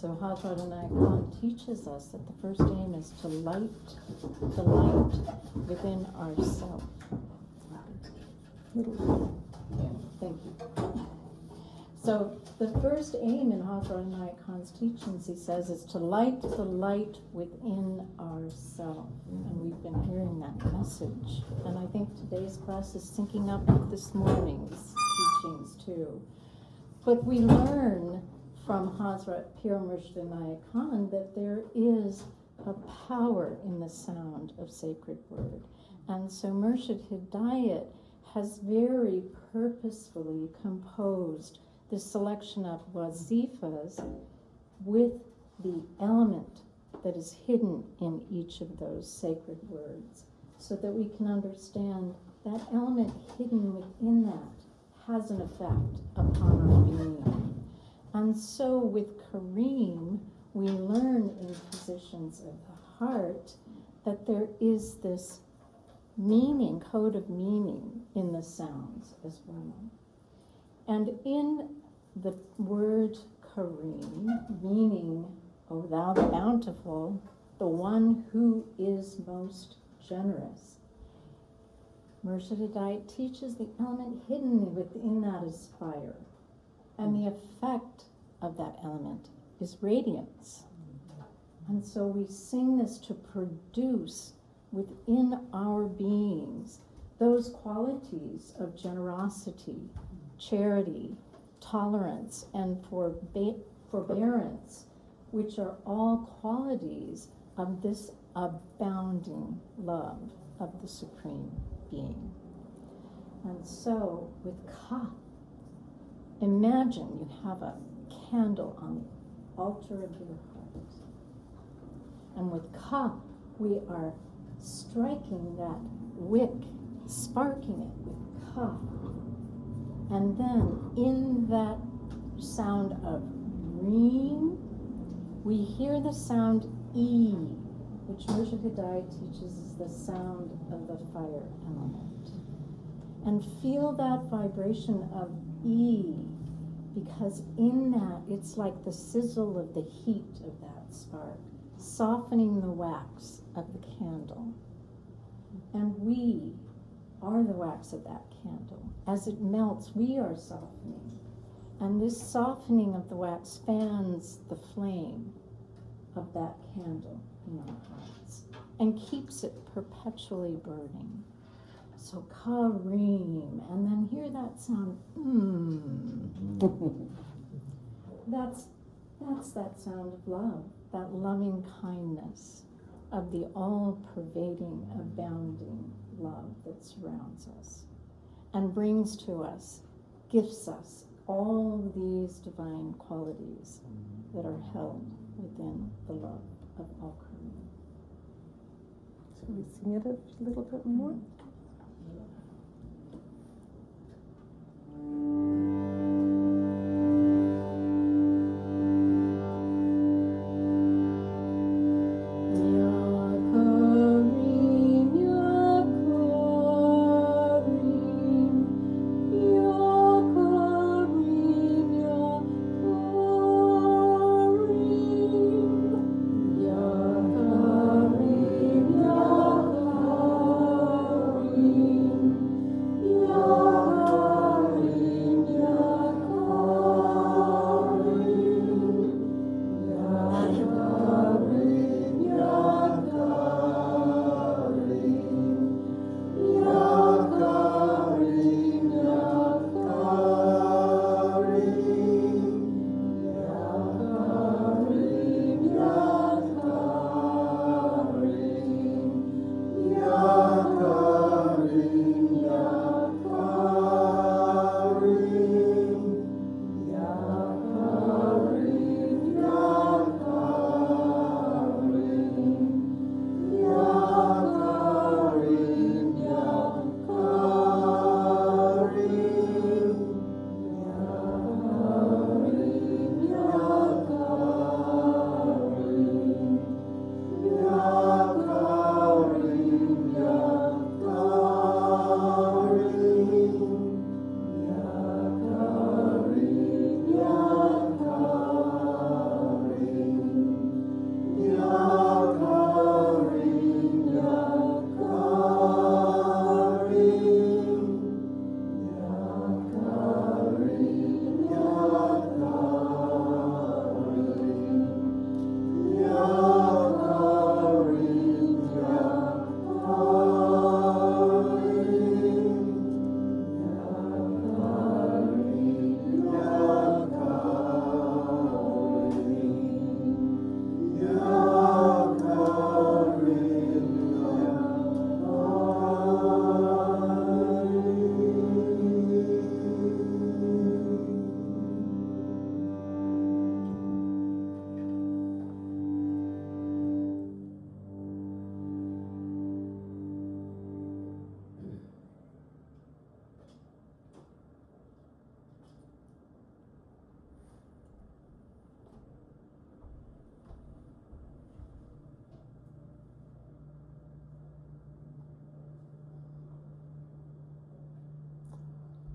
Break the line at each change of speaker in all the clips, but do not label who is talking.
So Hazrat Khan teaches us that the first aim is to light the light within ourselves. Thank you. So the first aim in Hazrat Inayat Khan's teachings, he says, is to light the light within ourselves. And we've been hearing that message. And I think today's class is syncing up with this morning's teachings too. But we learn from Hazrat Pir Murshid Inayat Khan that there is a power in the sound of sacred word. And so Murshid Hidayat has very purposefully composed this selection of wazifas with the element that is hidden in each of those sacred words, so that we can understand that element hidden within that has an effect upon our being. And so with Kareem, we learn in Positions of the Heart that there is this meaning, code of meaning in the sounds as well. And in the word Kareem, meaning, O thou the bountiful, the one who is most generous, Murshid Hidayat teaches the element hidden within that is fire. And the effect of that element is radiance. And so we sing this to produce within our beings those qualities of generosity, charity, tolerance, and forbearance, which are all qualities of this abounding love of the Supreme Being. And so with Ka, imagine you have a candle on the altar of your heart. And with Ka, we are striking that wick, sparking it with Ka. And then in that sound of Reem, we hear the sound E, which Murshid Hidayat teaches is the sound of the fire element. And feel that vibration of E, because in that it's like the sizzle of the heat of that spark, softening the wax of the candle. And we are the wax of that candle. As it melts, we are softening. And this softening of the wax fans the flame of that candle in our hearts and keeps it perpetually burning. So Kareem, and then hear that sound, That's that sound of love, that loving kindness of the all-pervading, abounding love that surrounds us and brings to us, gifts us all these divine qualities that are held within the love of all Kareem.
Shall we sing it a little bit more?
Ya Kareem, Ya Kareem.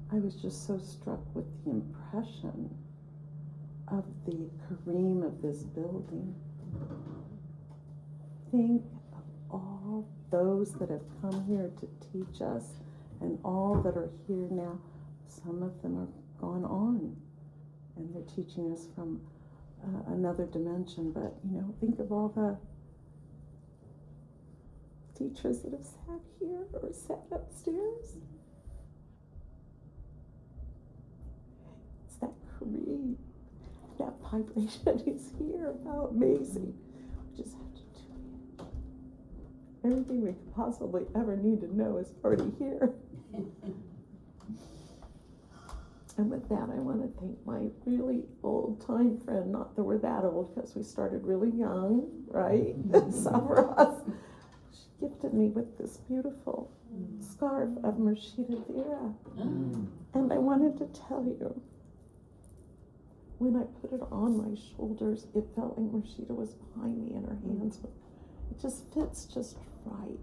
I was just so struck with the impression of the Kareem of this building. Think of all those that have come here to teach us and all that are here now. Some of them are gone on and they're teaching us from another dimension, but think of all the teachers that have sat here or sat upstairs. It's that Kareem, that vibration is here. How amazing. We just have to do it. Everything we could possibly ever need to know is already here. And with that, I want to thank my really old time friend, not that we're that old because we started really young, right? So for us, she gifted me with this beautiful scarf of Mershida Vera. And I wanted to tell you, when I put it on my shoulders, it felt like Mershida was behind me and her hands were, it just fits just right.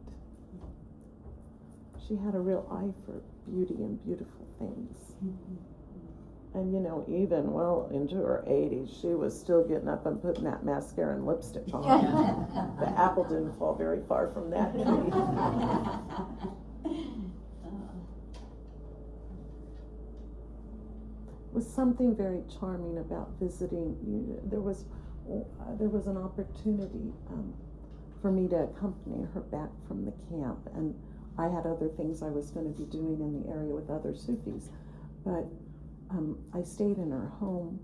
She had a real eye for beauty and beautiful things. And even well into her 80s, she was still getting up and putting that mascara and lipstick on. The apple didn't fall very far from that tree. Was something very charming about visiting. There was an opportunity for me to accompany her back from the camp, and I had other things I was going to be doing in the area with other Sufis, but I stayed in her home.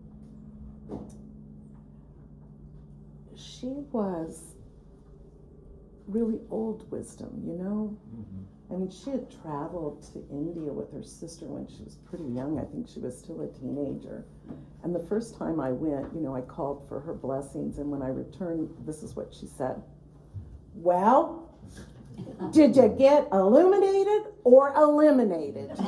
She was really old wisdom, I mean, she had traveled to India with her sister when she was pretty young. I think she was still a teenager. And the first time I went, I called for her blessings, and when I returned, this is what she said. Well, did you get illuminated or eliminated?
That's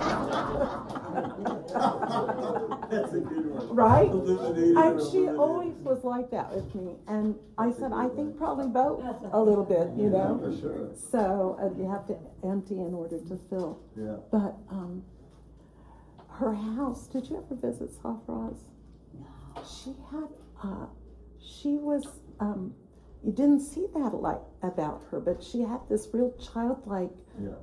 a good one.
Right?
Illuminated
And
or
she
eliminated.
always was like that with me. And I said, I think probably both a little bit,
Yeah, for sure.
So you have to empty in order to fill.
Yeah.
But her house, did you ever visit Safraz? She had, she was, you didn't see that about her, but she had this real childlike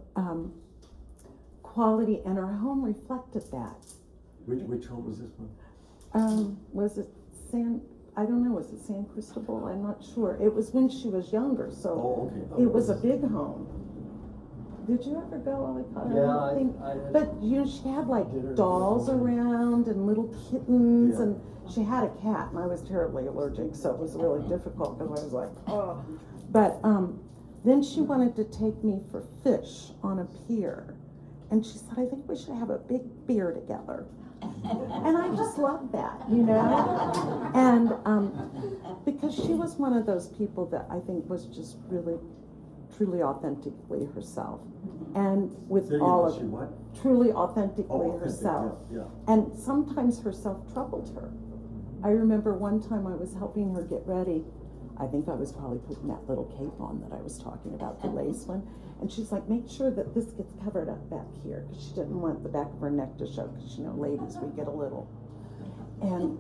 quality, and her home reflected that.
Which home was this one?
Was it I don't know, was it San Cristobal? I'm not sure. It was when she was younger, so
Okay.
it was a big home. Did you ever go?
Yeah,
I think.
I
But she had like
Did her
dolls
little-
around and little kittens,
Yeah.
and she had a cat, and I was terribly allergic, so it was really difficult because I was like, oh. But then she wanted to take me for fish on a pier, and she said, I think we should have a big beer together. And I just loved that, And because she was one of those people that I think was just really, truly authentically herself. And with
Say
all
again,
of
she what?
truly authentically
authentic,
herself.
Yeah.
And sometimes herself troubled her. I remember one time I was helping her get ready. I think I was probably putting that little cape on that I was talking about, the lace one. And she's like, make sure that this gets covered up back here, because she didn't want the back of her neck to show, because ladies, we get a little. And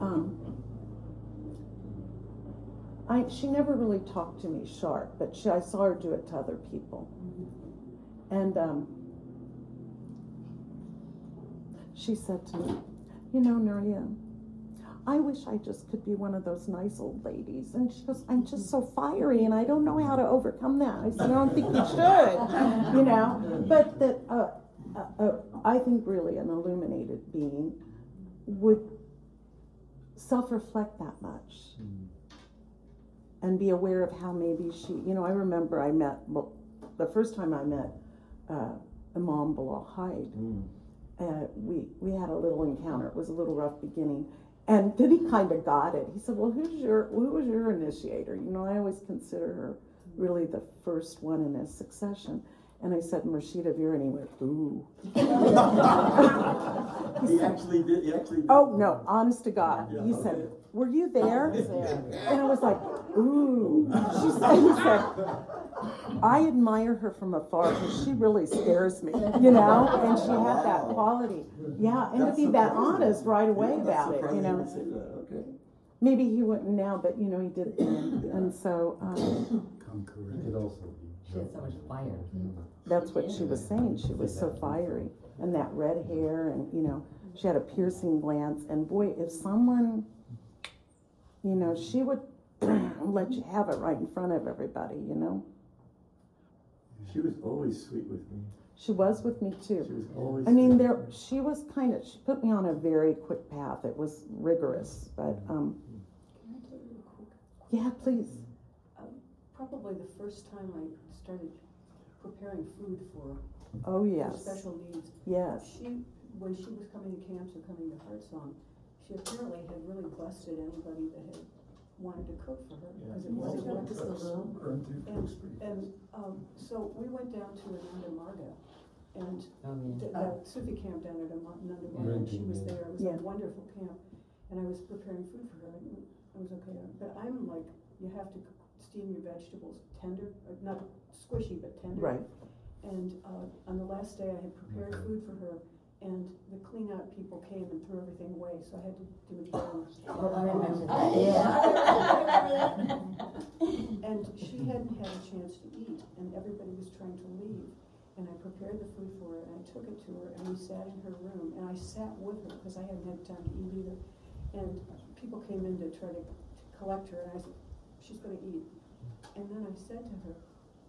she never really talked to me sharp, but I saw her do it to other people. And she said to me, Nuria, I wish I just could be one of those nice old ladies. And she goes, I'm just so fiery and I don't know how to overcome that. I said, I don't think you should, But that I think really an illuminated being would self-reflect that much and be aware of how maybe she, I remember the first time I met Imam Bilal Hyde, we had a little encounter. It was a little rough beginning. And then he kind of got it. He said, well, who was your initiator? I always consider her really the first one in a succession. And I said, Mershida Vera, and he went, ooh.
He actually did.
Oh, no, honest to God.
Yeah,
He
okay.
said, were you there? And I was like, ooh. He said, I admire her from afar because she really scares me, you know, and she had that quality. Yeah, and to
That's
be that
surprising.
honest right away
Yeah, that's
about it, you
surprising
know.
would say that, okay.
Maybe he wouldn't now, but you know, he did then.
Yeah.
And so,
It could also be.
She had so much fire.
that's what she was saying. She was so fiery. And that red hair, and, you know, she had a piercing glance. And boy, if someone, you know, she would let you have it right in front of everybody, you know.
She was always sweet with me.
She was with me
She
too.
was always.
I mean,
sweet.
she was she put me on a very quick path. It was rigorous, but,
Can I tell you real quick?
yeah, please.
Probably the first time I started preparing food for
Oh,
for
yes,
special needs.
yes.
When she was coming to camps or coming to Heartsong, she apparently had really busted anybody that had wanted to cook for her, because it wasn't what. So we went down to Ananda Marga, and the Sufi camp down at Ananda Marga, and she was there. It was
Yeah.
a wonderful camp, and I was preparing food for her, and I was okay. But I'm like, you have to steam your vegetables tender, not squishy, but tender.
Right.
And on the last day, I had prepared food for her, and the clean out people came and threw everything away, so I had to do it again.
Oh, I remember that, yeah.
And she hadn't had a chance to eat, and everybody was trying to leave. And I prepared the food for her, and I took it to her, and we sat in her room, and I sat with her, because I hadn't had time to eat either. And people came in to try to collect her, and I said, she's gonna eat. And then I said to her,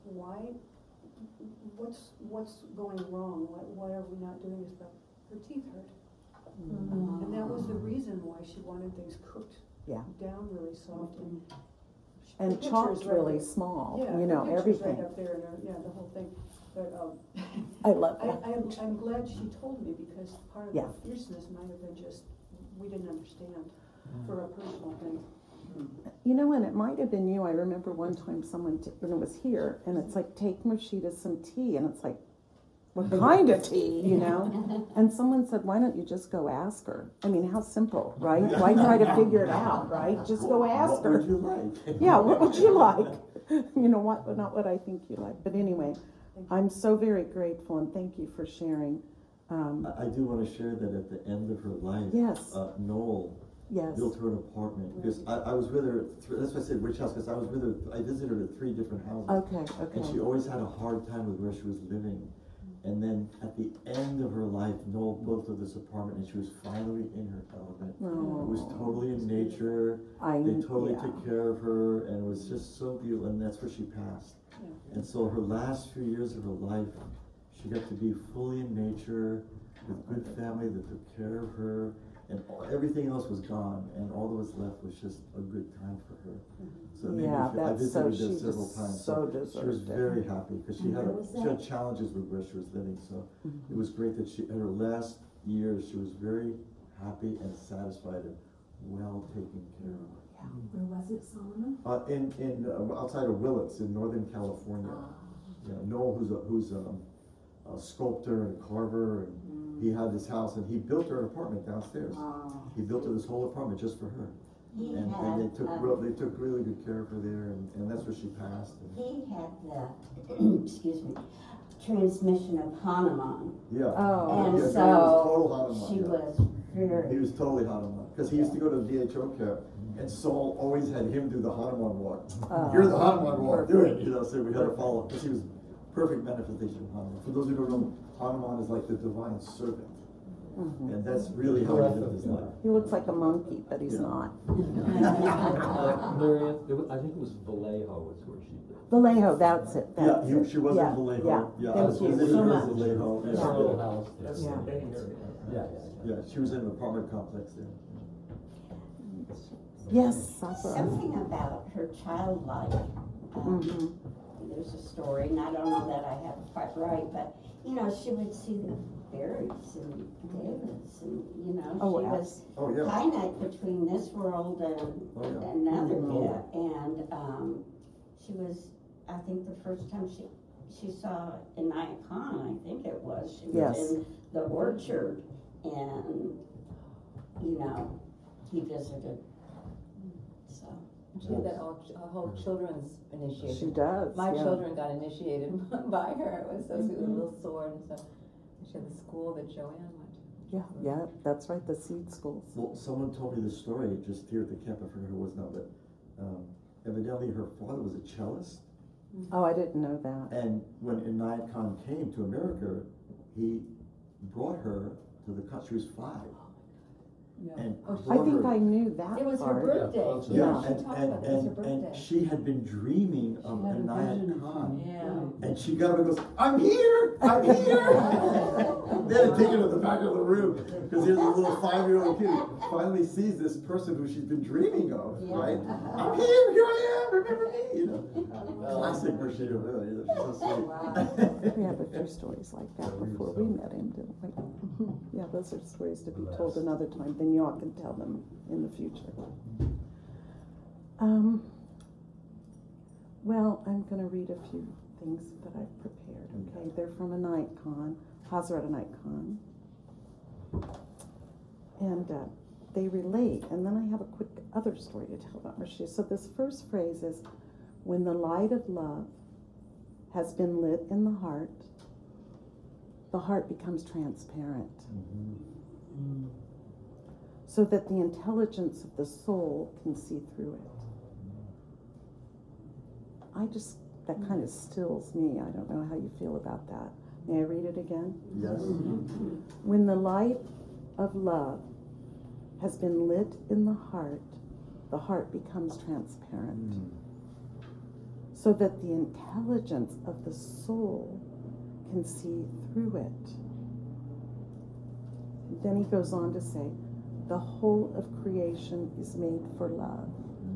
what's going wrong? Why are we not doing this? But her teeth hurt.
Mm-hmm.
And that was the reason why she wanted things cooked
Yeah.
down really soft and.
And
the picture's
chopped
right
really
there.
small,
Yeah,
you know,
the picture's
everything.
right up there, and the whole thing. But
I love that.
I'm glad she told me, because part of
Yeah.
the fierceness might have been just we didn't understand for a personal thing.
You know, and it might have been you. I remember one time someone, and it was here, and it's like, take Moshita some tea, and it's like, what kind of tea, you know? And someone said, why don't you just go ask her? I mean, how simple, right? Why try to figure it out, right? Just go ask
What
her.
would you like?
Yeah, what would you like? You know, what, not what I think you like. But anyway, I'm so very grateful, and thank you for sharing.
I do want to share that at the end of her life,
Yes.
Noel
Yes.
built her an apartment, because I was with her, that's why I said which house, because I was with her, I visited her at 3 different houses.
Okay,
And she
okay.
always had a hard time with where she was living. And then at the end of her life, Noel built her this apartment, and she was finally in her element.
Oh.
It was totally in nature. They totally took care of her, and it was just so beautiful, and that's where she passed.
Yeah.
And so her last few years of her life, she got to be fully in nature, with good family that took care of her, and everything else was gone, and all that was left was just a good time for her. So it made me
Yeah,
feel, I
that's so,
visited her
she
several
just
times,
so
she was
deserved it.
very happy, because she had,
Where was
she had challenges with where she was living, so it was great that she, in her last years, she was very happy and satisfied and well taken care of.
Where was it, Solomon?
Outside of Willits in Northern California. Yeah, Noel, who's a sculptor and carver, and he had this house, and he built her an apartment downstairs. He built her this whole apartment just for her. And they took really good care of her there, and that's where she passed.
He had the, excuse me, transmission of Hanuman.
Yeah.
Oh.
And
Yeah, he
so
was total Hanuman,
she
yeah.
was
He
very,
was totally Hanuman, because he used to go to the DHO camp, and Saul always had him do the Hanuman walk. You're the Hanuman walk, do it, you know, so we had to follow, because he was perfect manifestation of Hanuman. For those who don't know, Hanuman is like the divine servant, and that's really how he lived his life.
He looks like a monkey, but he's
Yeah.
not.
Marianne, I think it was Vallejo is where she lived.
Vallejo, that's it.
Yeah,
That's it.
she was
Yeah,
in Vallejo.
Yeah,
I
thank
was
you
visiting
so
her in
much.
Vallejo.
There's
Yeah,
her little
yeah.
house there.
Yeah.
Yeah, she was in an apartment complex there.
Yes, Safra.
something about her child life.
Mhm.
There's a story, and I don't know that I have it quite right, but, you know, she would see the fairies and Davids, and, you know,
Oh,
she was
Oh, yeah.
kind of between this world and
Oh, yeah.
another
Oh,
bit, and she was, I think the first time she saw Inaya Khan, I think it was, she was
Yes.
in the orchard, and, you know, he visited, so.
She had that whole children's initiation.
She does,
My
yeah.
children got initiated by her. It was so sweet, with a little sword and stuff. She had the school that Joanne went to.
Yeah, that's right, the seed schools.
Well, someone told me this story just here at the camp, I forget who it was now, but, evidently her father was a cellist.
Oh, I didn't know that.
And when Inayat Khan came to America, he brought her to the country. She was 5.
Yeah.
And
Oh,
I
brought
think
her-
I knew that
It was her
part.
birthday.
Yeah,
Yeah,
She talked about it. It was her
and
birthday.
she had been dreaming of
She had a
Inayat
vision.
Khan.
Yeah.
And she got up and goes, I'm here! I'm here! They had to take her to the back of the room, because here's a little 5-year-old kid who finally sees this person who she's been dreaming of, right? I'm here I am, remember me, you know? Classic Rashida, really, she's so sweet.
We had a few stories like that before we met him, didn't we? Yeah, those are stories to be told another time, then y'all can tell them in the future. Well, I'm gonna read a few things that I've prepared, okay? They're from Inayat Khan, Hazrat Inayat Khan. And they relate, and then I have a quick other story to tell about Rashida. So this first phrase is, when the light of love has been lit in the heart becomes transparent. So that the intelligence of the soul can see through it. That kind of stills me. I don't know how you feel about that. May I read it again?
Yes.
When the light of love has been lit in the heart becomes transparent. So that the intelligence of the soul can see through it. Then he goes on to say, the whole of creation is made for love.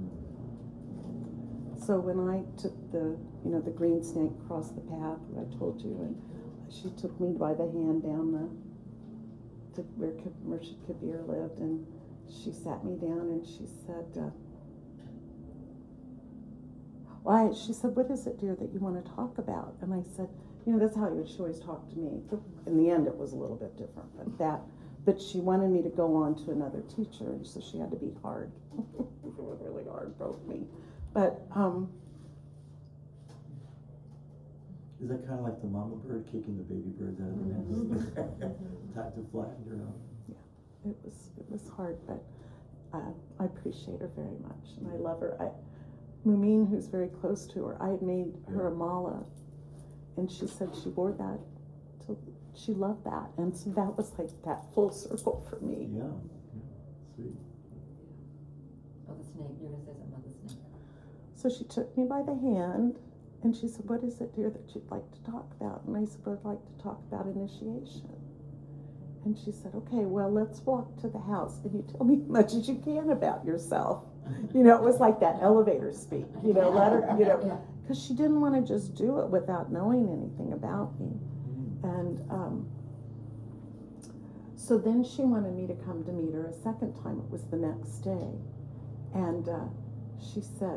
So when I took the green snake across the path, I told you, and she took me by the hand down to where Murshid Kabir lived, and she sat me down and she said, she said, what is it, dear, that you want to talk about? And I said, that's how she always talked to me. In the end, it was a little bit different, but she wanted me to go on to another teacher, and so she had to be hard. It was really hard, broke me. But,
Is that kind of like the mama bird kicking the baby birds out of the nest? Time to fly,
it was hard, but I appreciate her very much, and I love her. Mumin, who's very close to her, I had made her a mala, and she said she wore that till she loved that, and so that was like that full circle for me.
Yeah, sweet.
Oh, the snake. You're going to say something about the snake.
So she took me by the hand, and she said, what is it, dear, that you'd like to talk about? And I said, well, I'd like to talk about initiation. And she said, okay, well, let's walk to the house, and you tell me as much as you can about yourself. It was like that elevator speak, let her, because she didn't want to just do it without knowing anything about me. And so then she wanted me to come to meet her a second time. It was the next day. And she said,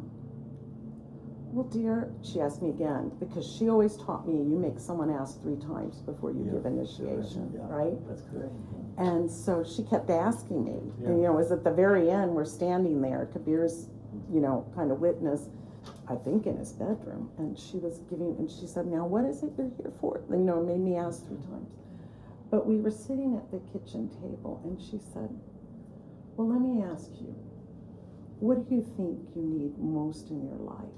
well, dear, she asked me again, because she always taught me, you make someone ask 3 times before you give initiation, right?
That's correct.
And so she kept asking me,
Yeah.
and it was at the very end, we're standing there, Kabir's, kind of witness, I think in his bedroom, and she said, now what is it you're here for? It made me ask 3 times. But we were sitting at the kitchen table, and she said, well, let me ask you, what do you think you need most in your life?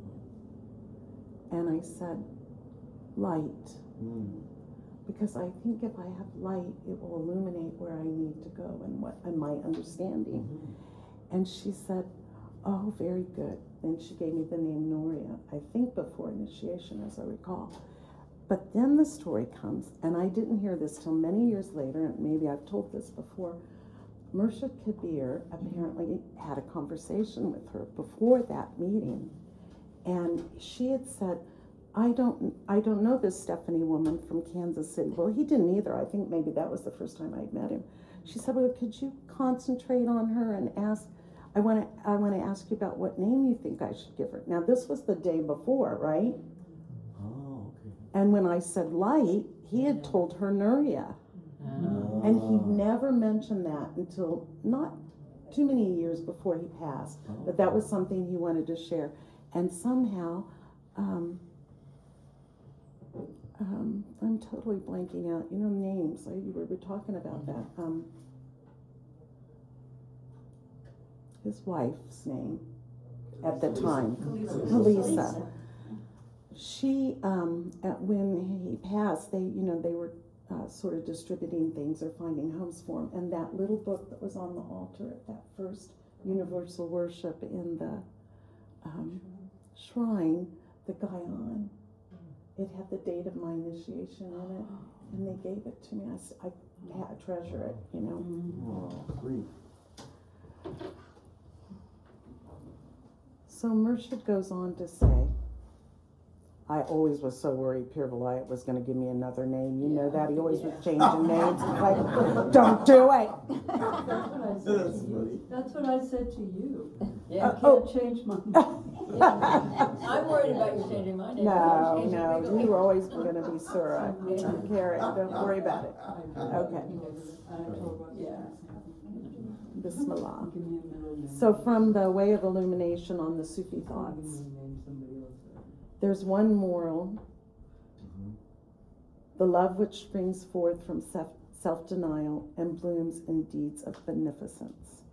And I said, light. Because I think if I have light, it will illuminate where I need to go and my understanding. And she said, oh, very good. And she gave me the name Noria, I think before initiation, as I recall. But then the story comes, and I didn't hear this till many years later, and maybe I've told this before. Murshid Kabir apparently had a conversation with her before that meeting, and she had said, I don't know this Stephanie woman from Kansas City. Well, he didn't either. I think maybe that was the first time I'd met him. She said, well, could you concentrate on her and ask, I want to ask you about what name you think I should give her. Now, this was the day before, right?
Oh, okay.
And when I said light, he had told her Nuria. And he never mentioned that until too many years before he passed, but that was something he wanted to share. And somehow, I'm totally blanking out, names, you were talking about that. His wife's name at the time, Kalisa. She, when he passed, they were sort of distributing things or finding homes for him. And that little book that was on the altar at that first universal worship in the shrine, the Gaian, it had the date of my initiation in it, and they gave it to me. I treasure it,
Oh, sweet.
So Murshid goes on to say, I always was so worried Pir Vilayat was going to give me another name. You know that. He always was changing names. It's like, don't do it.
That's funny.
That's what I said to you.
Yeah.
I can't change my name.
I'm worried about you changing my name.
No, you were always going to be Surah. Karen, don't worry about it. Okay.
I told Roger,
Yeah.
Bismillah.
give me a middle name.
So from the Way of Illumination on the Sufi
Give me
thoughts,
a name somebody else had.
there's one moral, the love which springs forth from self-denial and blooms in deeds of beneficence.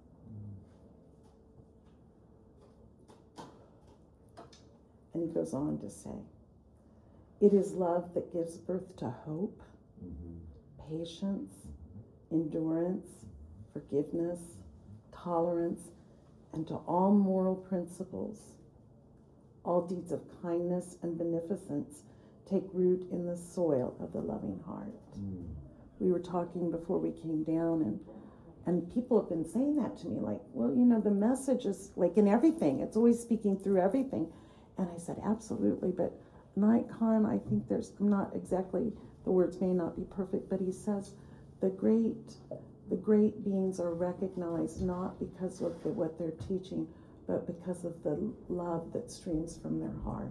And he goes on to say, it is love that gives birth to hope, patience, endurance, forgiveness, tolerance, and to all moral principles. All deeds of kindness and beneficence take root in the soil of the loving heart. We were talking before we came down, and people have been saying that to me, like, well, the message is like in everything. It's always speaking through everything. And I said, absolutely, but Inayat Khan, I think I'm not exactly, the words may not be perfect, but he says the great beings are recognized not because of what they're teaching, but because of the love that streams from their heart.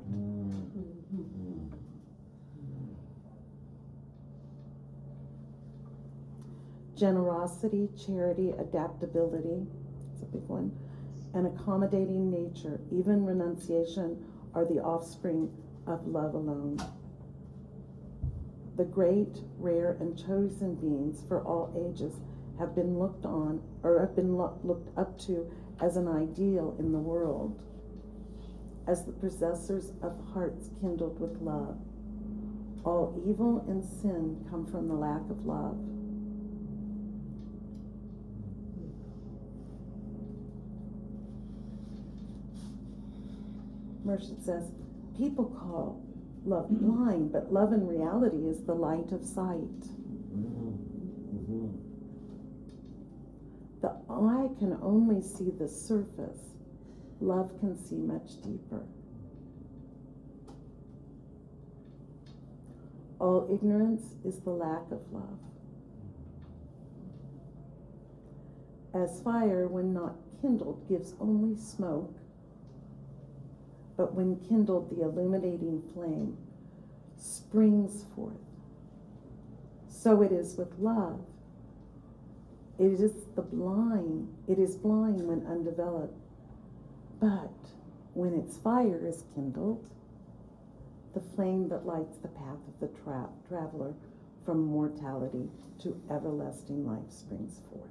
Generosity, charity, adaptability, it's a big one, and accommodating nature, even renunciation, are the offspring of love alone. The great, rare, and chosen beings for all ages have been looked on, or have been looked up to as an ideal in the world, as the possessors of hearts kindled with love. All evil and sin come from the lack of love. Murshid says, people call love blind, but love in reality is the light of sight. The eye can only see the surface. Love can see much deeper. All ignorance is the lack of love. As fire, when not kindled, gives only smoke, but when kindled, the illuminating flame springs forth. So it is with love. It is blind when undeveloped, but when its fire is kindled, the flame that lights the path of the traveler from mortality to everlasting life springs forth.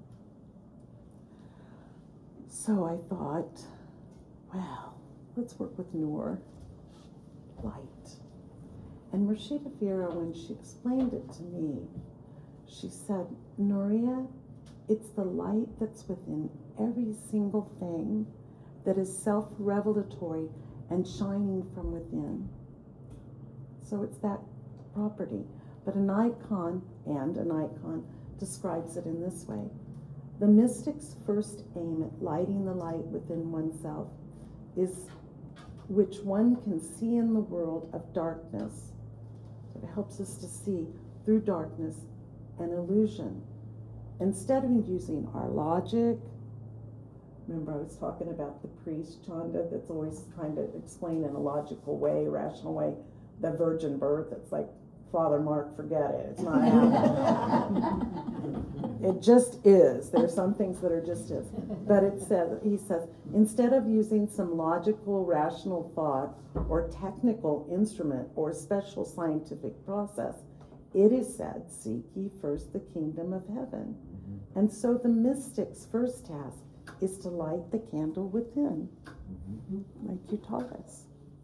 So I thought, well, let's work with Noor, light. And Rashida Vera, when she explained it to me, she said, Nuria, it's the light that's within every single thing that is self-revelatory and shining from within. So it's that property. But Inayat Khan describes it in this way. The mystic's first aim at lighting the light within oneself is which one can see in the world of darkness. It helps us to see through darkness and illusion. Instead of using our logic, remember I was talking about the priest, Chanda, that's always trying to explain in a logical way, rational way, the virgin birth. It's like, Father Mark, forget it. It's not happening. It just is. There are some things that are just is. But it says, he says, instead of using some logical, rational thought or technical instrument or special scientific process, it is said, seek ye first the kingdom of heaven. And so the mystic's first task is to light the candle within, like you taught us.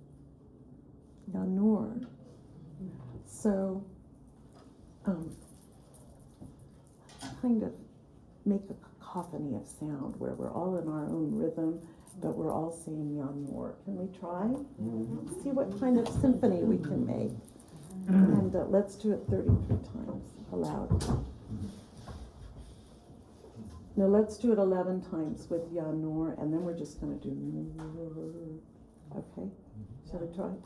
Yanur. So, kind of make a cacophony of sound where we're all in our own rhythm, but we're all saying Yanur. Can we try? See what kind of symphony we can make. And let's do it 33 times aloud. No, let's do it 11 times with Yanur, and then we're just going to do Nur. Okay? Shall we try?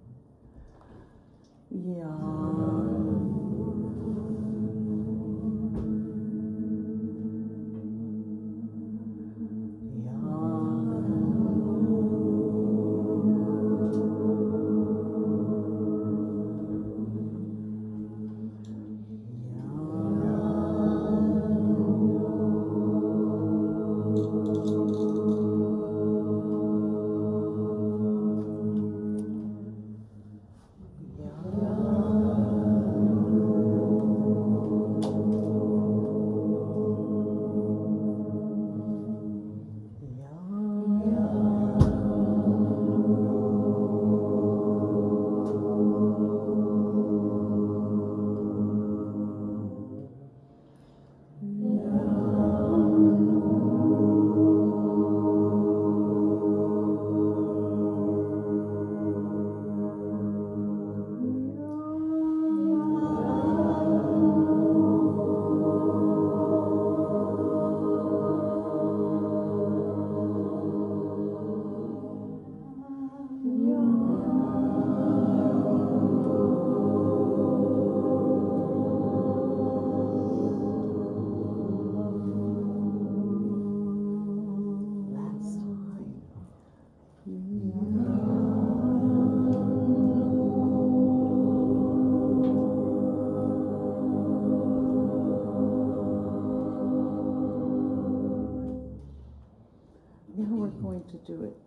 To do it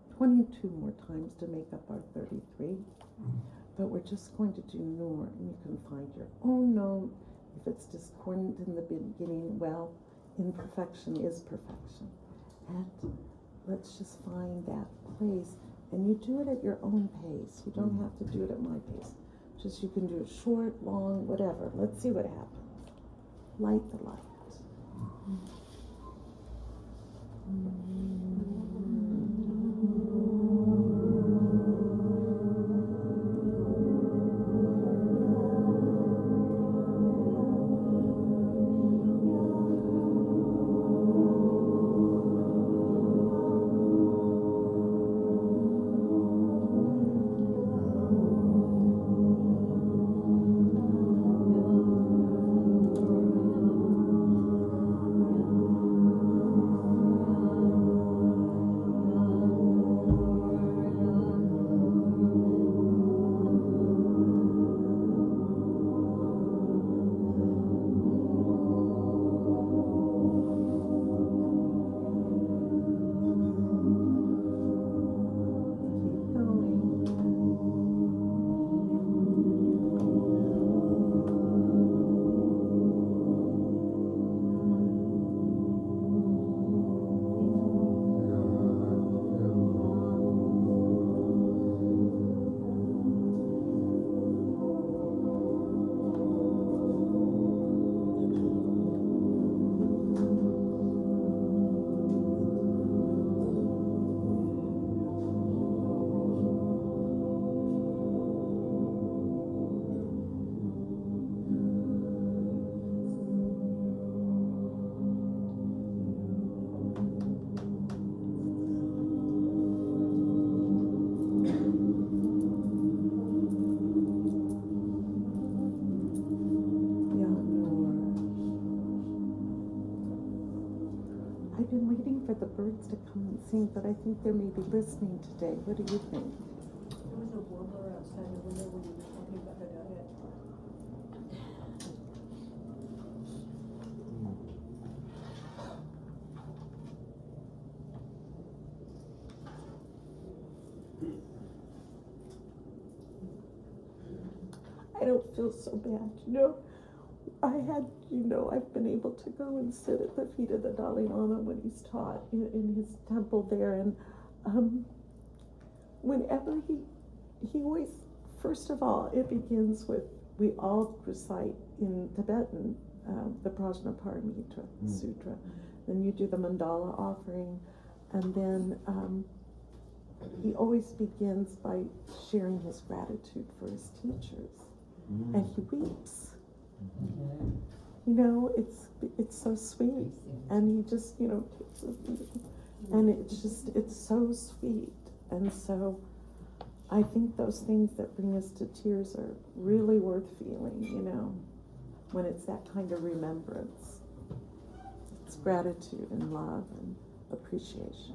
22 more times to make up our 33, but we're just going to do Nur, and you can find your own note. If it's discordant in the beginning, well, imperfection is perfection, and let's just find that place, and you do it at your own pace. You don't have to do it at my pace. Just you can do it short, long, whatever. Let's see what happens. Light the light. I've been waiting for the birds to come and sing, but I think they may be listening today. What do you think?
There was a warbler outside the window when you were talking about her diet.
don't feel so bad, you know. I've been able to go and sit at the feet of the Dalai Lama when he's taught in his temple there, and whenever he always, first of all, it begins with, we all recite in Tibetan the Prajnaparamita Sutra. Then you do the mandala offering, and then he always begins by sharing his gratitude for his teachers, and he weeps. You know, it's so sweet, and he just, you know, takes his leave. And it's so sweet, and so I think those things that bring us to tears are really worth feeling, you know, when it's that kind of remembrance. It's gratitude and love and appreciation.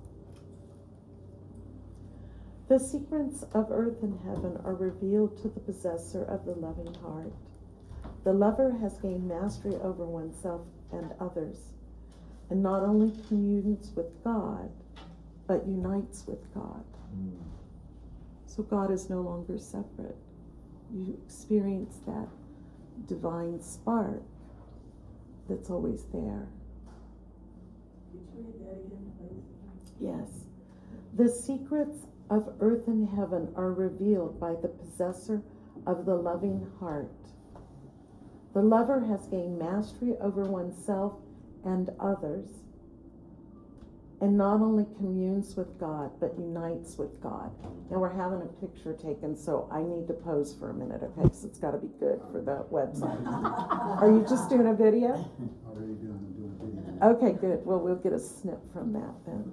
The secrets of earth and heaven are revealed to the possessor of the loving heart. The lover has gained mastery over oneself and others, and not only communes with God, but unites with God. So God is no longer separate. You experience that divine spark that's always there.
Could you read that again, please?
Yes. The secrets of earth and heaven are revealed by the possessor of the loving heart. The lover has gained mastery over oneself and others, and not only communes with God, but unites with God. Now we're having a picture taken, so I need to pose for a minute, okay? Because it's got to be good for the website. Are you just doing a video?
Already doing a video.
Okay, good. Well, we'll get a snip from that then.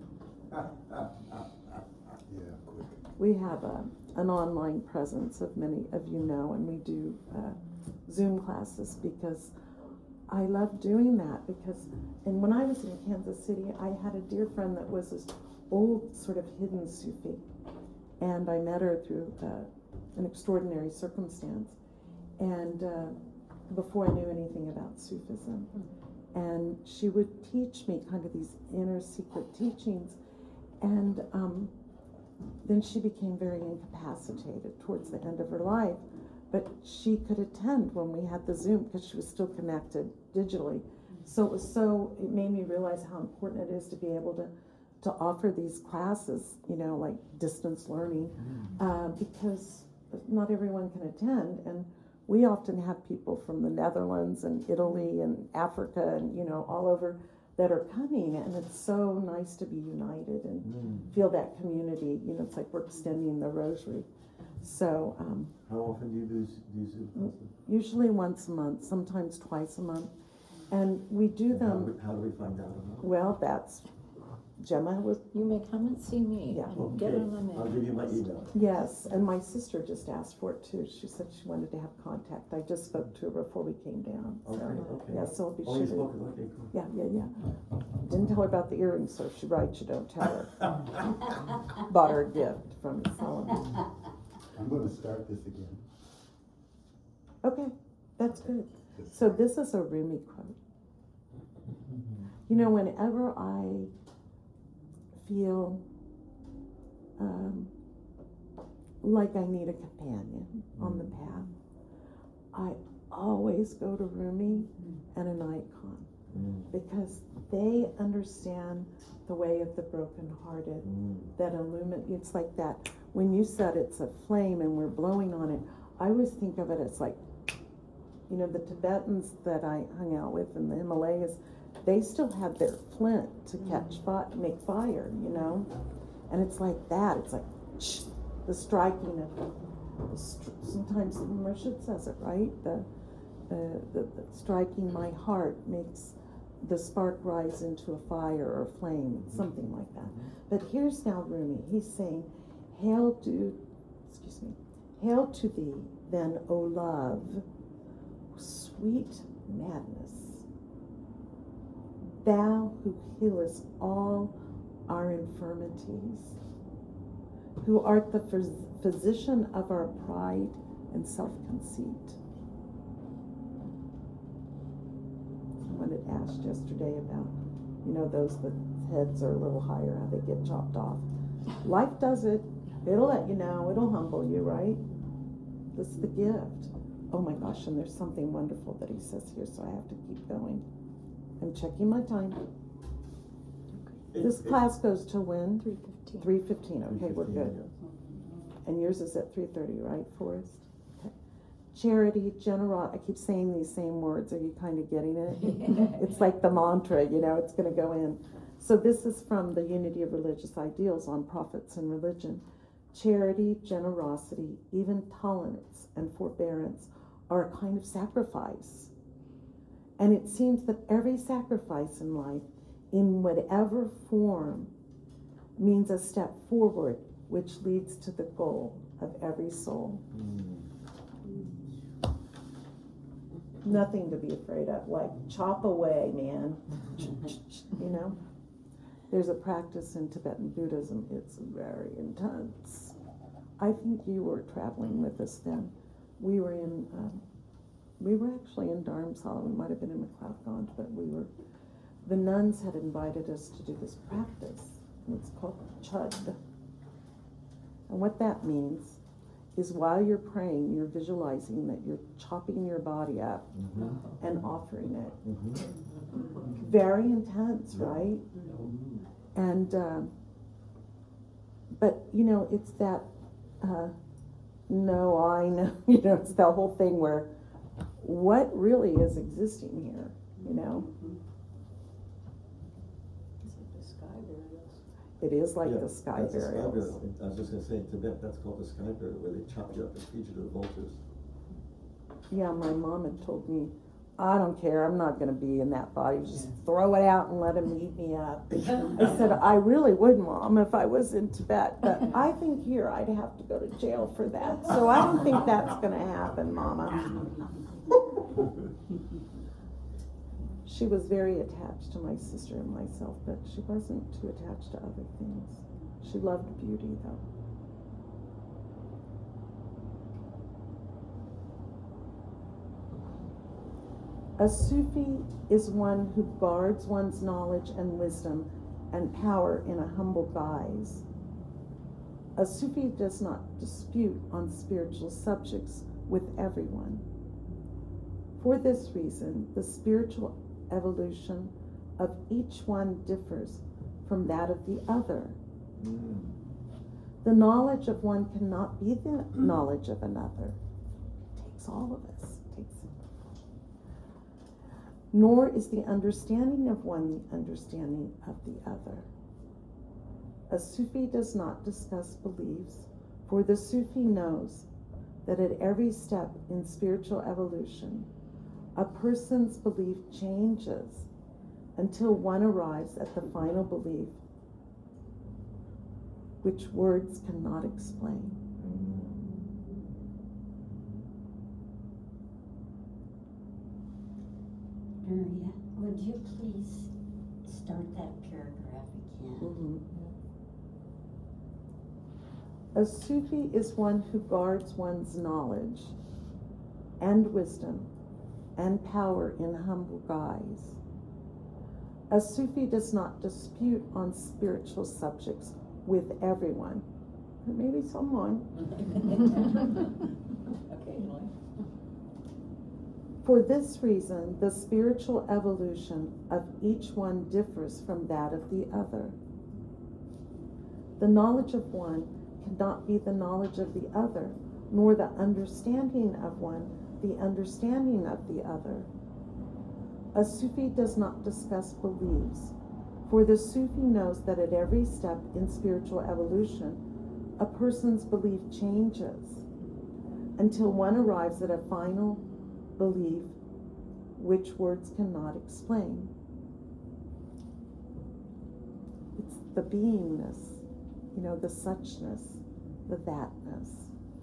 Yeah, quick.
We have an online presence, of many of you know, and we do Zoom classes because I love doing that. And when I was in Kansas City, I had a dear friend that was this old sort of hidden Sufi, and I met her through an extraordinary circumstance, and before I knew anything about Sufism, and she would teach me kind of these inner secret teachings, and then she became very incapacitated towards the end of her life, but she could attend when we had the Zoom because she was still connected digitally. So it made me realize how important it is to be able to offer these classes, you know, like distance learning, because not everyone can attend, and we often have people from the Netherlands and Italy and Africa and, you know, all over that are coming, and it's so nice to be united and feel that community. You know, it's like we're extending the rosary. So
how often do you do these Zoom classes?
Usually once a month, sometimes twice a month, and we do
And
them.
how do we find out about it?
Well, that's Gemma was.
You may come and see me
Yeah.
and get on the
I'll give you my email.
Yes, and my sister just asked for it too. She said she wanted to have contact. I just spoke to her before we came down. So,
Okay.
yeah, so I'll be
Oh,
sure
you
to.
spoke, okay, cool.
Yeah. Didn't tell her about the earrings, so if she writes, you don't tell her. Bought her a gift from Solomon.
I'm gonna start this again.
Okay, that's good. So this is a Rumi quote. You know, whenever I feel like I need a companion on the path, I always go to Rumi and an icon, because they understand the way of the brokenhearted, that it's like that. When you said it's a flame and we're blowing on it, I always think of it as like, you know, the Tibetans that I hung out with in the Himalayas, they still have their flint to make fire, you know? And it's like that. It's like the striking of sometimes Murshid says it, right? The striking my heart makes the spark rise into a fire or a flame, something like that. But here's now Rumi. He's saying, Hail to thee, then, O love, sweet madness, thou who healest all our infirmities, who art the physician of our pride and self-conceit. Someone had asked yesterday about, you know, those with heads are a little higher, how they get chopped off. Life does it. It'll let you know. It'll humble you, right? This is the gift. Oh my gosh, and there's something wonderful that he says here, so I have to keep going. I'm checking my time. This class goes to when?
3:15.
3:15, okay, we're
3:15,
good.
yeah.
And yours is at 3:30, right, Forrest? Okay. Charity, I keep saying these same words, are you kind of getting it? It's like the mantra, it's gonna go in. So this is from the Unity of Religious Ideals on Prophets and Religion. Charity, generosity, even tolerance and forbearance are a kind of sacrifice. And it seems that every sacrifice in life, in whatever form, means a step forward, which leads to the goal of every soul. Nothing to be afraid of, like chop away, man. There's a practice in Tibetan Buddhism, it's very intense. I think you were traveling with us then. We were actually in Dharamsala, we might have been in McLeod, but the nuns had invited us to do this practice, and it's called Chud. And what that means is while you're praying, you're visualizing that you're chopping your body up and offering it. Very intense, right? And, but, it's that, no, I know, it's the whole thing where what really is existing here,
It's like the sky burials.
It is like
Yeah,
the sky
that's the
burials.
burial. I was just gonna say, in Tibet, that's called the sky burial, where they chop you up and feed you to the vultures.
Yeah, my mom had told me, I don't care, I'm not gonna be in that body, just throw it out and let him eat me up. I said, I really would, Mom, if I was in Tibet, but I think here I'd have to go to jail for that, so I don't think that's gonna happen, Mama. She was very attached to my sister and myself, but she wasn't too attached to other things. She loved beauty, though. A Sufi is one who guards one's knowledge and wisdom and power in a humble guise. A Sufi does not dispute on spiritual subjects with everyone. For this reason, the spiritual evolution of each one differs from that of the other. The knowledge of one cannot be the knowledge of another. It takes all of us. Nor is the understanding of one the understanding of the other. A Sufi does not discuss beliefs, for the Sufi knows that at every step in spiritual evolution, a person's belief changes until one arrives at the final belief, which words cannot explain.
Maria, would you please start that paragraph again?
A Sufi is one who guards one's knowledge and wisdom and power in humble guise. A Sufi does not dispute on spiritual subjects with everyone, but maybe someone.
Occasionally.
For this reason, the spiritual evolution of each one differs from that of the other. The knowledge of one cannot be the knowledge of the other, nor the understanding of one the understanding of the other. A Sufi does not discuss beliefs, for the Sufi knows that at every step in spiritual evolution, a person's belief changes until one arrives at a final belief which words cannot explain. It's the beingness, the suchness, the thatness.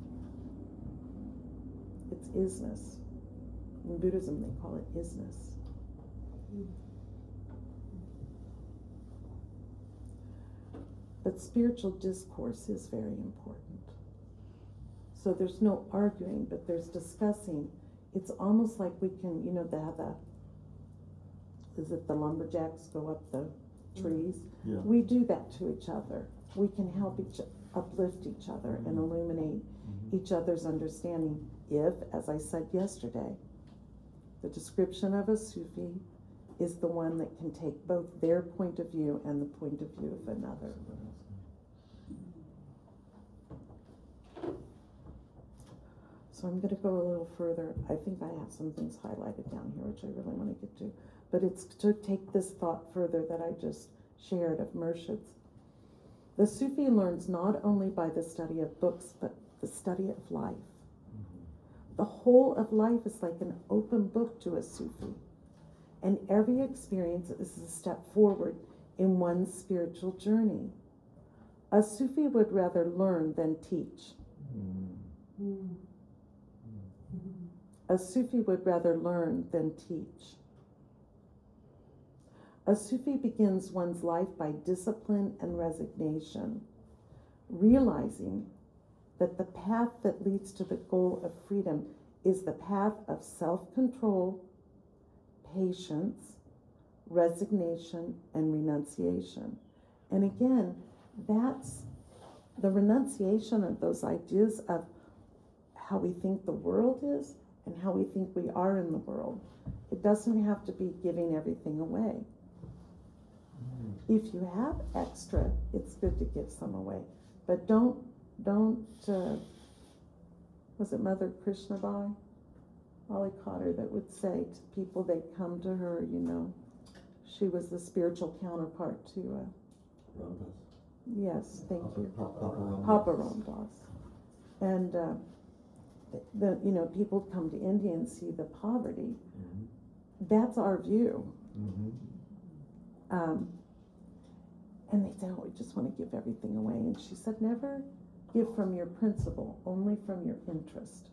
It's isness. In Buddhism, they call it isness. But spiritual discourse is very important. So there's no arguing, but there's discussing. It's almost like we can, the lumberjacks go up the trees?
Yeah.
We do that to each other. We can help uplift each other and illuminate each other's understanding if, as I said yesterday, the description of a Sufi is the one that can take both their point of view and the point of view of another. So I'm going to go a little further. I think I have some things highlighted down here which I really want to get to. But it's to take this thought further that I just shared of Murshid's. The Sufi learns not only by the study of books, but the study of life. The whole of life is like an open book to a Sufi. And every experience is a step forward in one's spiritual journey. A Sufi would rather learn than teach. A Sufi would rather learn than teach. A Sufi begins one's life by discipline and resignation, realizing that the path that leads to the goal of freedom is the path of self-control, patience, resignation, and renunciation. And again, that's the renunciation of those ideas of how we think the world is and how we think we are in the world. It doesn't have to be giving everything away. If you have extra, it's good to give some away. But don't, was it Mother Krishnabai? Holly Cotter that would say to people, they'd come to her, you know, she was the spiritual counterpart to, yes, thank you. Papa Ramdas. And you know, people come to India and see the poverty. That's our view. And they said, oh, we just want to give everything away. And she said, never give from your principle, only from your interest.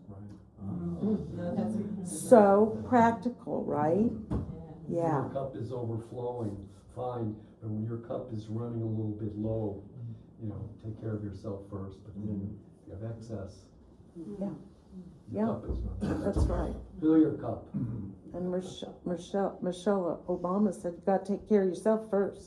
So practical, right? Yeah.
When your cup is overflowing, fine. But when your cup is running a little bit low, you know, take care of yourself first. But then if you have excess,
Yeah,
cup is running.
that's right.
Fill your cup.
And Michelle Obama said, you got to take care of yourself first.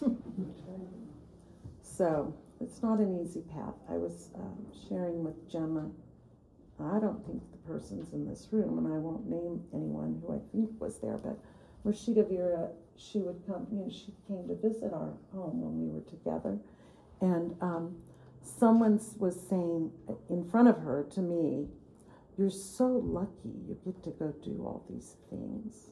So it's not an easy path. I was sharing with Gemma, I don't think the person's in this room, and I won't name anyone who I think was there, but Rashida Vera, she would come, you know, she came to visit our home when we were together, and someone was saying in front of her to me, you're so lucky you get to go do all these things.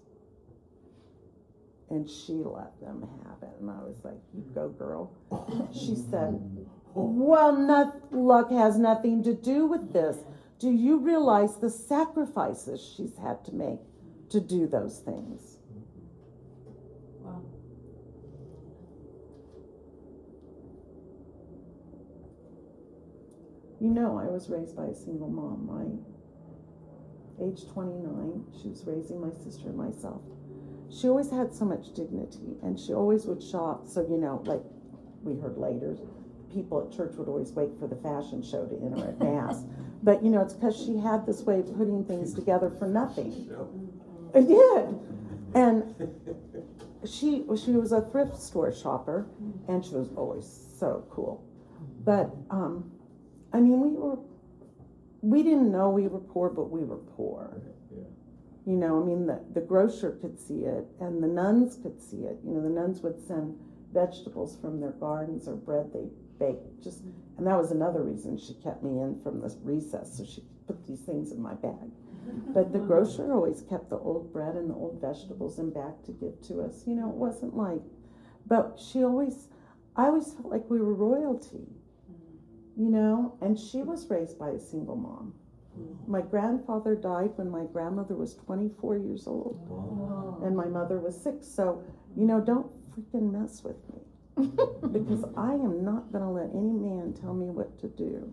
And she let them have it. And I was like, you go, girl. She said, well, luck has nothing to do with this. Do you realize the sacrifices she's had to make to do those things?
Wow.
You know, I was raised by a single mom, right? Age 29, she was raising my sister and myself. She always had so much dignity, and she always would shop. So, you know, like we heard later, people at church would always wait for the fashion show to enter at Mass. But, you know, it's because she had this way of putting things together for nothing. I did. And she was a thrift store shopper, and she was always so cool. But, I mean, we didn't know we were poor, but we were poor. You know, I mean, the grocer could see it, and the nuns could see it. You know, the nuns would send vegetables from their gardens or bread they baked. And that was another reason she kept me in from this recess, so she could put these things in my bag. But the grocer always kept the old bread and the old vegetables in back to give to us. You know, it wasn't like, but I always felt like we were royalty. You know, and she was raised by a single mom. My grandfather died when my grandmother was 24 years old. Wow. And my mother was 6. So, you know, don't freaking mess with me. Because I am not going to let any man tell me what to do.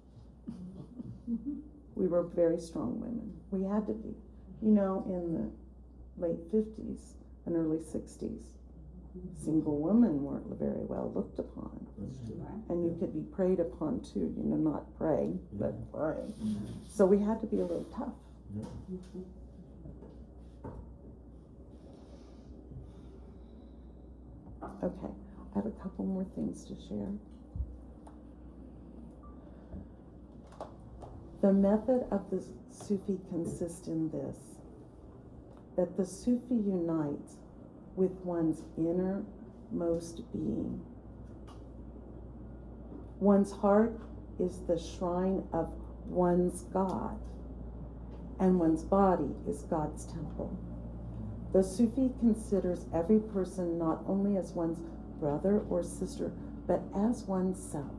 We were very strong women. We had to be. You know, in the late 50s and early 60s, single women weren't very well looked upon. And you could be preyed upon too, you know, not prey, but prey. So we had to be a little tough. Okay, I have a couple more things to share. The method of the Sufi consists in this, that the Sufi unites with one's innermost being. One's heart is the shrine of one's God, and one's body is God's temple. The Sufi considers every person not only as one's brother or sister, but as oneself.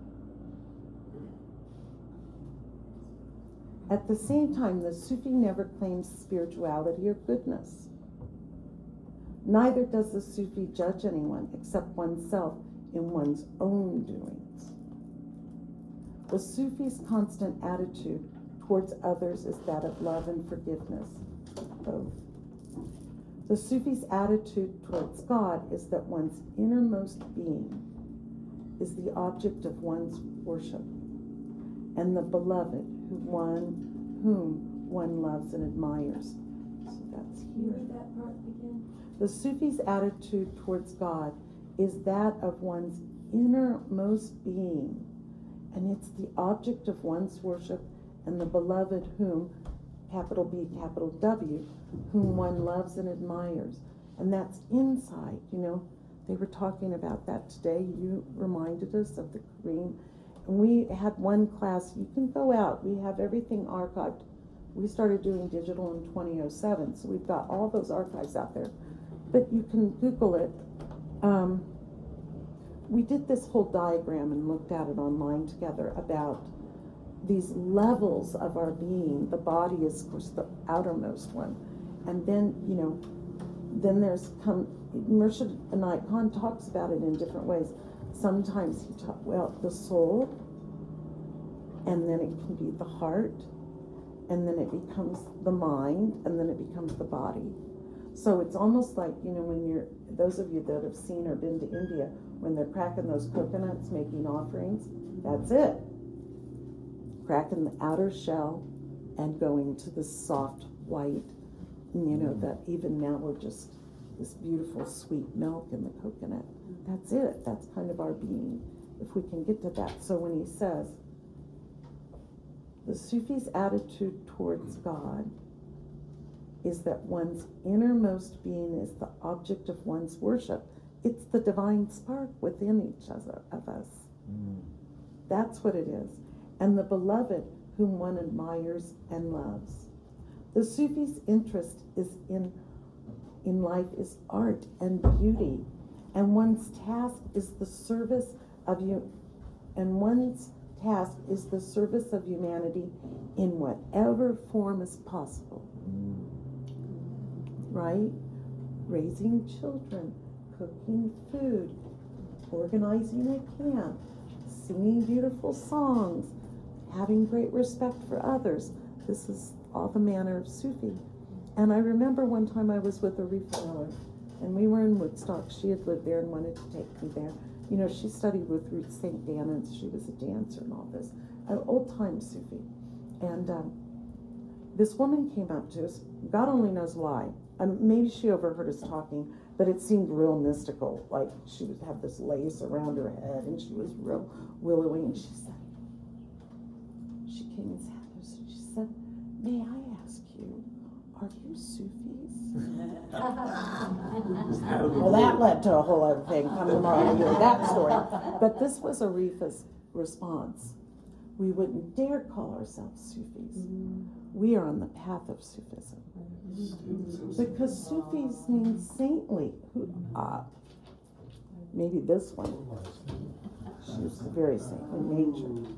At the same time, the Sufi never claims spirituality or goodness. Neither does the Sufi judge anyone except oneself in one's own doings. The Sufi's constant attitude towards others is that of love and forgiveness, both. The Sufi's attitude towards God is that one's innermost being is the object of one's worship, and the beloved whom one loves and admires. So that's here.
Read that part again.
The Sufi's attitude towards God is that of one's innermost being, and it's the object of one's worship, and the beloved whom, capital B, capital W, whom one loves and admires. And that's inside, you know. They were talking about that today. You reminded us of the Kareem. And we had one class, you can go out, we have everything archived. We started doing digital in 2007, so we've got all those archives out there. But you can Google it. We did this whole diagram and looked at it online together about these levels of our being. The body is, of course, the outermost one. And then, you know, then there's Murshid Inayat Khan talks about it in different ways. Sometimes he talks, the soul, and then it can be the heart, and then it becomes the mind, and then it becomes the body. So it's almost like, you know, when those of you that have seen or been to India, when they're cracking those coconuts, making offerings, that's it. Cracking the outer shell and going to the soft white, you know, that even now we're just this beautiful sweet milk in the coconut. That's it. That's kind of our being, if we can get to that. So when he says, the Sufi's attitude towards God is that one's innermost being is the object of one's worship. It's the divine spark within each other of us. That's what it is. And the beloved whom one admires and loves. The Sufi's interest is in life is art and beauty, and one's task is the service of you, and one's task is the service of humanity in whatever form is possible. Right? Raising children, cooking food, organizing a camp, singing beautiful songs, having great respect for others. This is all the manner of Sufi. And I remember one time I was with Arifa Miller, and we were in Woodstock. She had lived there and wanted to take me there. You know, she studied with Ruth St. Denis. She was a dancer and all this. An old-time Sufi. And this woman came up to us. God only knows why. Maybe she overheard us talking, but it seemed real mystical. Like she would have this lace around her head, and she was real willowy. And she came and sat there. So she said, "May I ask you, are you Sufis?" Well, that led to a whole other thing. Come tomorrow and hear that story. But this was Arifa's response. We wouldn't dare call ourselves Sufis. We are on the path of Sufism. Because Sufis means saintly. Maybe this one. She's very saintly nature.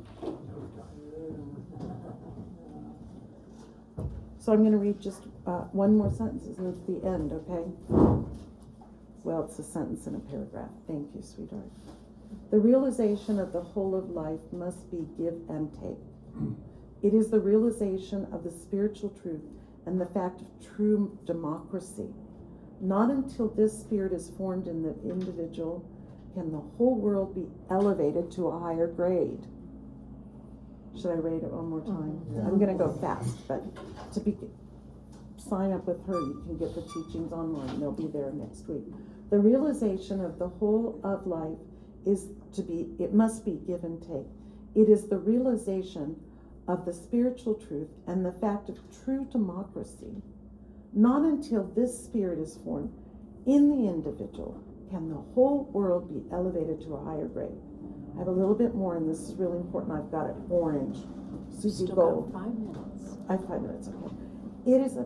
So I'm going to read just one more sentence, and it's the end, okay? Well, it's a sentence in a paragraph. Thank you, sweetheart. The realization of the whole of life must be give and take. It is the realization of the spiritual truth and the fact of true democracy. Not until this spirit is formed in the individual can the whole world be elevated to a higher grade. Should I read it one more time?
Yeah.
I'm going to go fast, but sign up with her. You can get the teachings online. They'll be there next week. The realization of the whole of life it must be give and take. It is the realization of the spiritual truth and the fact of true democracy, not until this spirit is formed in the individual can the whole world be elevated to a higher grade. I have a little bit more, and this is really important. I've got it orange. Susie
Still
Gold.
got 5 minutes.
I have 5 minutes, okay. It is a,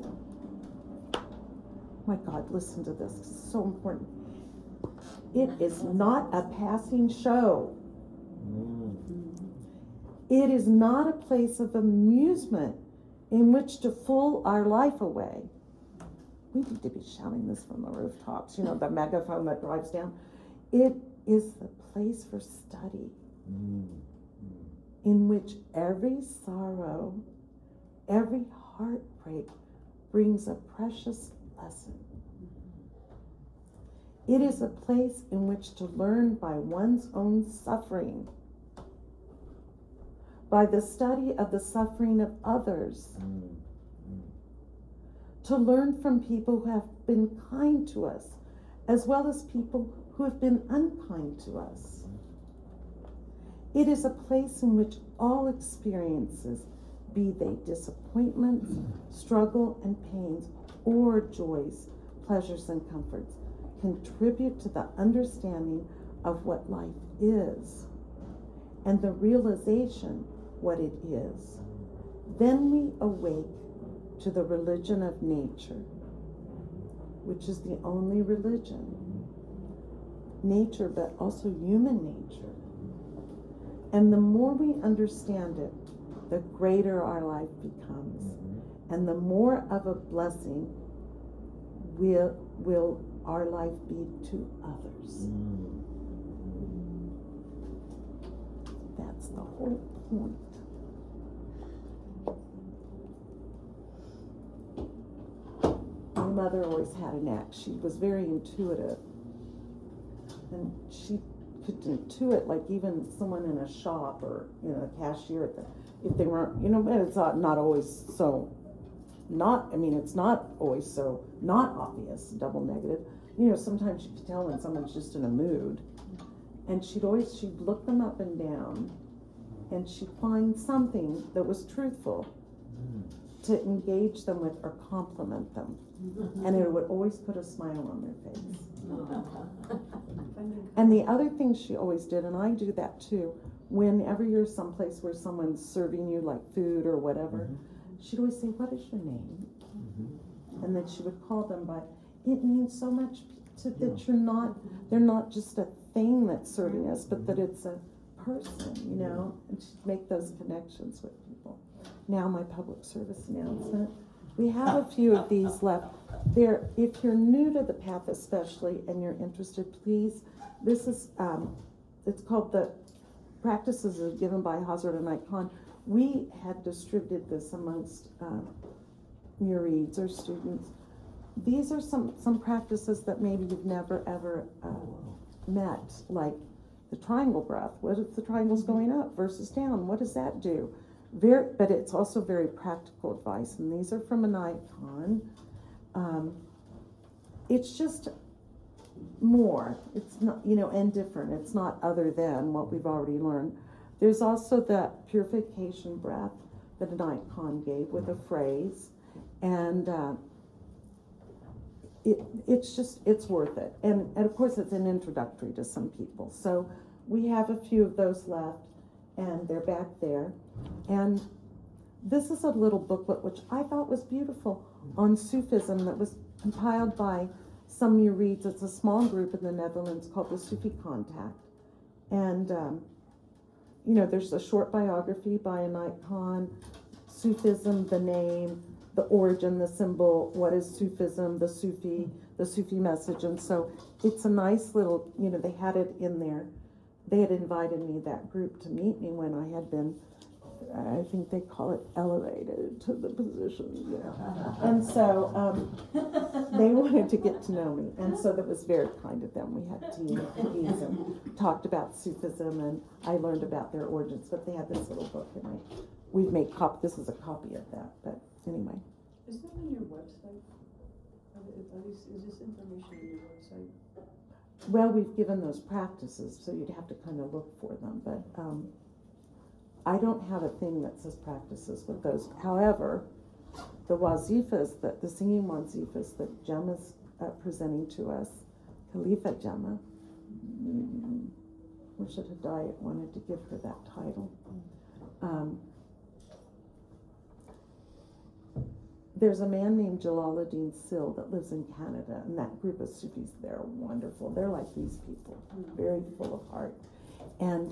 my God, listen to this, it's so important. It is not a passing show. It is not a place of amusement in which to fool our life away. We need to be shouting this from the rooftops, you know, the megaphone that drives down. It is the place for study in which every sorrow, every heartbreak brings a precious lesson. It is a place in which to learn by one's own suffering, by the study of the suffering of others, to learn from people who have been kind to us, as well as people who have been unkind to us. It is a place in which all experiences, be they disappointments, struggle and pains, or joys, pleasures and comforts, contribute to the understanding of what life is and the realization what it is. Then we awake to the religion of nature, which is the only religion. Nature, but also human nature. And the more we understand it, the greater our life becomes. And the more of a blessing will our life be to others. That's the whole point. My mother always had a knack. She was very intuitive. And she could intuit, like even someone in a shop or, you know, a cashier, if they weren't, you know, it's not always so, it's not always so not obvious, double negative. You know, sometimes you could tell when someone's just in a mood. And she'd look them up and down, and she'd find something that was truthful to engage them with or compliment them. And it would always put a smile on their face. And the other thing she always did, and I do that too, whenever you're someplace where someone's serving you like food or whatever, she'd always say, "What is your name?" And then she would call them by, it means so much that they're not just a thing that's serving us, but that it's a person, you know, and she'd make those connections with people. Now my public service announcement. We have a few of these left. There, if you're new to the path especially and you're interested, please, this is, it's called the Practices are Given by Hazrat Inayat Khan. We had distributed this amongst murids or students. These are some practices that maybe you've never ever met, like the triangle breath. What if the triangle's going up versus down? What does that do? But it's also very practical advice, and these are from Inayat Khan. It's just more. It's not, you know, and different. It's not other than what we've already learned. There's also the purification breath that Inayat Khan gave with a phrase, and it's worth it. And of course, it's an introductory to some people. So we have a few of those left, and they're back there. And this is a little booklet which I thought was beautiful on Sufism that was compiled by some murids. It's a small group in the Netherlands called the Sufi Contact. And, you know, there's a short biography by Inayat Khan, Sufism, the name, the origin, the symbol, what is Sufism, the Sufi message. And so it's a nice little, you know, they had it in there. They had invited me, that group, to meet me when I had been, I think they call it elevated to the position, you know. And so they wanted to get to know me. And so that was very kind of them. We had tea and cookies and talked about Sufism, and I learned about their origins. But they had this little book, and we've made this is a copy of that. But anyway.
Is that on your website? Is this information on your website?
Well, we've given those practices, so you'd have to kind of look for them. But I don't have a thing that says practices with those. However, the wazifas, the singing wazifas that Gemma's presenting to us, Khalifa Gemma, Murshid Hidayat wanted to give her that title. There's a man named Jalaluddin Sil that lives in Canada, and that group of Sufis, they're wonderful. They're like these people, very full of heart. And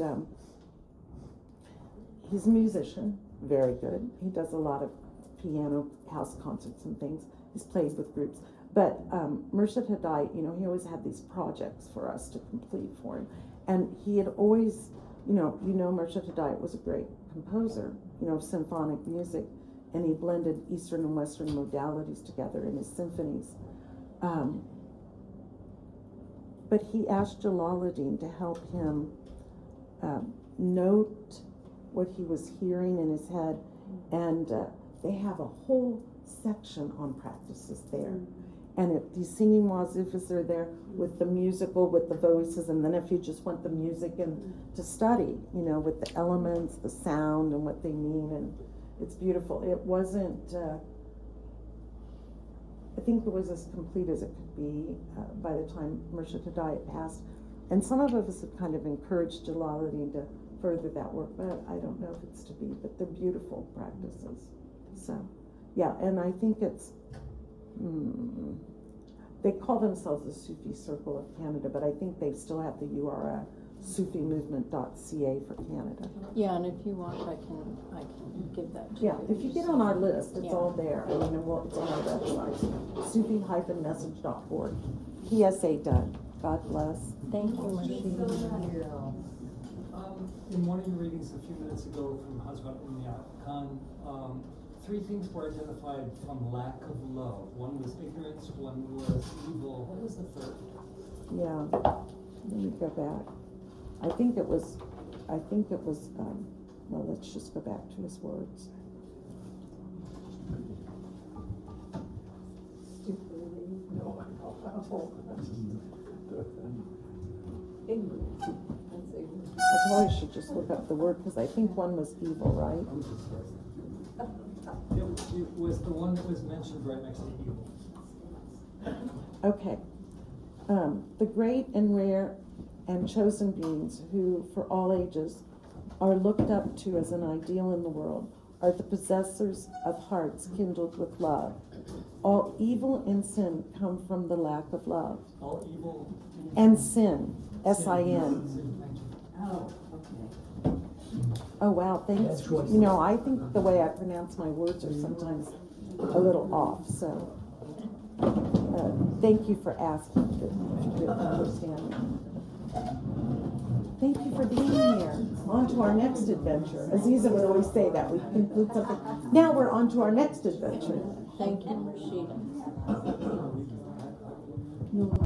he's a musician, very good. He does a lot of piano, house concerts and things. He's played with groups. But Murshid Hidayat, you know, he always had these projects for us to complete for him. And he had always, you know, Murshid Hidayat was a great composer, you know, of symphonic music. And he blended Eastern and Western modalities together in his symphonies. But he asked Jalaluddin to help him note what he was hearing in his head, and they have a whole section on practices there. And these singing wazifas are there with the musical, with the voices, and then if you just want the music and to study, you know, with the elements, the sound, and what they mean, and it's beautiful. It wasn't, I think it was as complete as it could be by the time Murshid Hidayat passed. And some of us have kind of encouraged Jalaluddin to further that work, but I don't know if it's to be, but they're beautiful practices. So, yeah, and I think it's, they call themselves the Sufi Circle of Canada, but I think they still have the URL, SufiMovement.ca for Canada.
Yeah, and if you want, I can give that to you.
Yeah, if you get on our list, it's
Yeah.
all there. I mean, well, it's on our website, sufi-message.org. PSA done. God bless.
Thank you, Marcia.
In one of your readings a few minutes ago from Hazrat Umar Khan, three things were identified from lack of love. One was ignorance, one was evil. What was the third?
Yeah, let me go back. I think it was, well, let's just go back to his words.
Ignorance. That's ignorance.
I probably should just look up the word, because I think one was evil, right?
It was the one that was mentioned right next to evil.
Okay. The great and rare and chosen beings who, for all ages, are looked up to as an ideal in the world are the possessors of hearts kindled with love. All evil and sin come from the lack of love.
All evil
And sin, S-I-N.
Sin, thank you.
Oh, okay.
Oh, wow, thanks. You know, I think the way I pronounce my words are sometimes a little off, so thank you for asking to understand me. Thank you for being here. On to our next adventure. Aziza would always say that. We conclude something. Now we're on to our next adventure.
Thank you, Rashida.